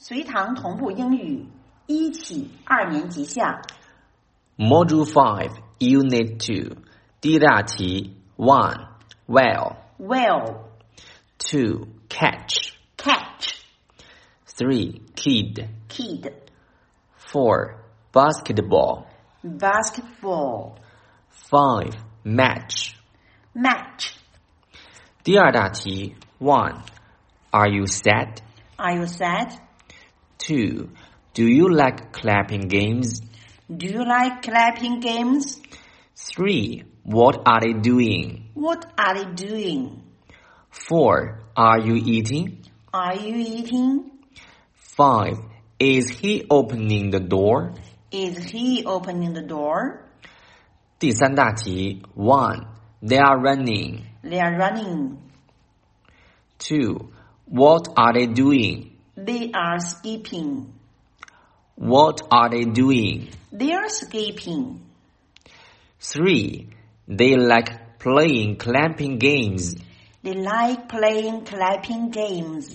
随堂同步英语1起2年级下 Module 5, Unit 2. 第一大题 1. Well. Well, 2. Catch. catch, 3. Kid. kid, 4. Basketball. basketball, 5. Match. match. 第二大题 1. Are you sad? Are you sad? 2. Do you like clapping games? Do you like clapping games? 3. What are they doing? What are they doing? 4. Are you eating? Are you eating? 5. Is he opening the door? Is he opening the door? 第三大题 1. They are running. They are running. 2. What are they doing? They are skipping. What are they doing? They are skipping. 3. They like playing clapping games. They like playing clapping games.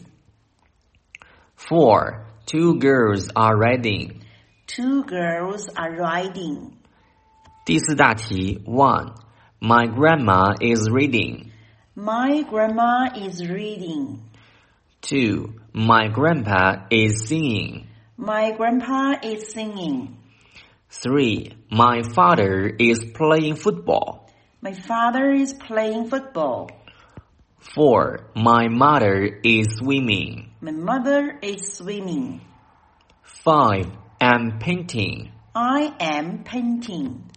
4. 2 girls are riding. 2 girls are riding. 第四大题 1. My grandma is reading. My grandma is reading. 2. My grandpa is singing. My grandpa is singing. 3. My father is playing football. My father is playing football. 4. My mother is swimming. My mother is swimming. 5. I'm painting. I am painting.